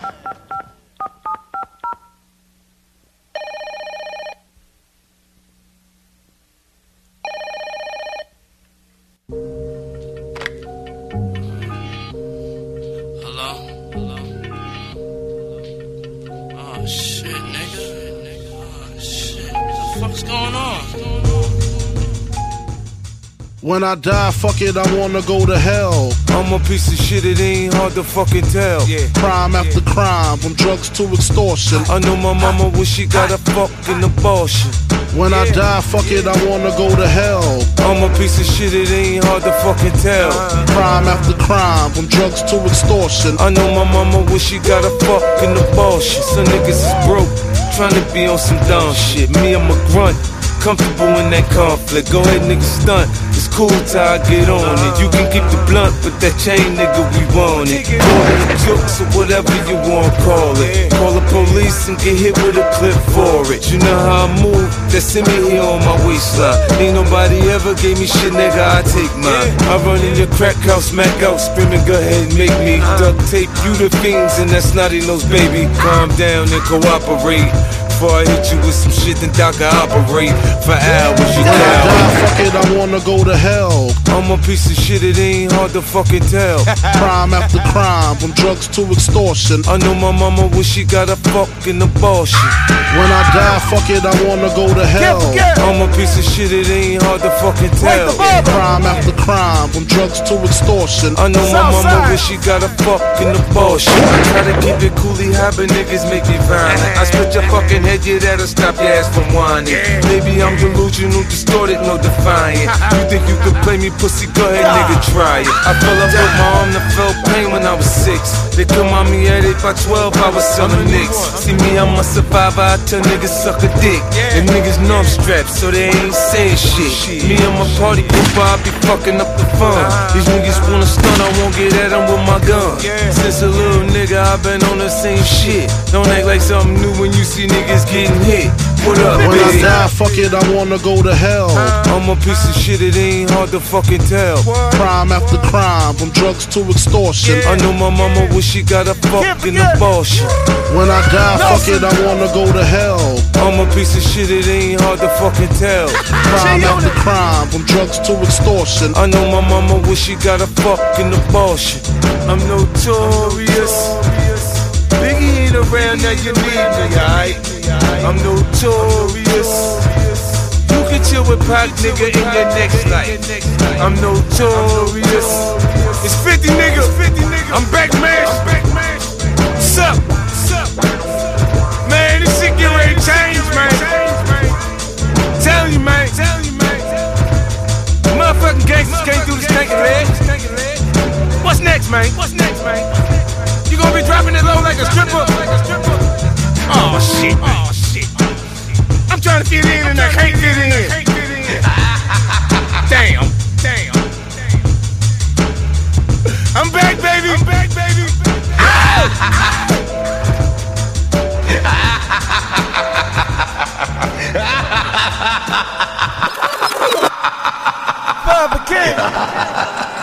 Oh shit, nigga. Oh shit. What the fuck's going on? When I die, fuck it, I wanna go to hell. I'm a piece of shit, it ain't hard to fucking tell. Yeah. Crime after crime, from drugs to extortion. I know my mama wish she got a fucking abortion. When I die, fuck it, I wanna go to hell. I'm a piece of shit, it ain't hard to fucking tell. Crime after crime, from drugs to extortion. I know my mama wish she got a fucking abortion. Some niggas is broke, trying to be on some dumb shit. Me, I'm a grunt, comfortable in that conflict. Go ahead, nigga, stunt. It's cool till I get on it. You can keep the blunt, but that chain, nigga, we want it. Call it a joke, so whatever you want, call it. Call the police and get hit with a clip for it. You know how I move, that send me here on my waistline. Ain't nobody ever gave me shit, nigga, I take mine. I run in your crack house, smack out, screaming, go ahead and make me duct tape you the fiends and that snotty nose baby. Calm down and cooperate. Before I hit you with some shit, then I can operate for hours. You when I die, fuck it, I wanna go to hell. I'm a piece of shit, it ain't hard to fucking tell. Crime after crime, from drugs to extortion. I know my mama wish she got a fucking abortion. When I die, fuck it, I wanna go to hell. I'm a piece of shit, it ain't hard to fucking tell. Crime after crime, from drugs to extortion. I know my mama wish she got a fucking abortion. I try to keep it coolly high, but niggas make me violent. I split your fucking head, yeah, that'll stop your ass from whining. Maybe I'm delusional, distorted, no defiant. You think you could play me, pussy? Go ahead, nigga, try it. I fell up with my arm that felt pain when I was 6. They come on me at 8 by 12, I was selling nicks. See me, I'm a survivor, I tell niggas suck a dick. And niggas know I'm strapped, so they ain't saying shit. Me, I'm a party pooper, I be fucking up the fun. These niggas wanna stun, I won't get at them with my gun. Since a little nigga, I've been on the same shit. Don't act like something new when you see niggas getting hit. What up, when baby? I die, fuck it, I wanna go to hell. I'm a piece of shit, it ain't hard to fucking tell. Crime after crime, from drugs to extortion. I know my mama wish she got a fucking abortion. When I die, fuck it, I wanna go to hell. I'm a piece of shit, it ain't hard to fucking tell. Crime after crime, from drugs to extortion. I know my mama wish she got a fucking abortion. I'm notorious. Biggie ain't around, now you need me, alright? I'm notorious. You can chill with Pac, nigga, in your next life. I'm notorious. It's 50, nigga. I'm back, man. What's up? Man, this shit get ready to change, man. Tell you, man. Motherfucking gangsters can't do this stinking leg. What's next, man? You gonna be dropping it low like a stripper? Oh shit, I'm trying to fit in and I can't fit in. Damn. I'm back, baby. Bubba King.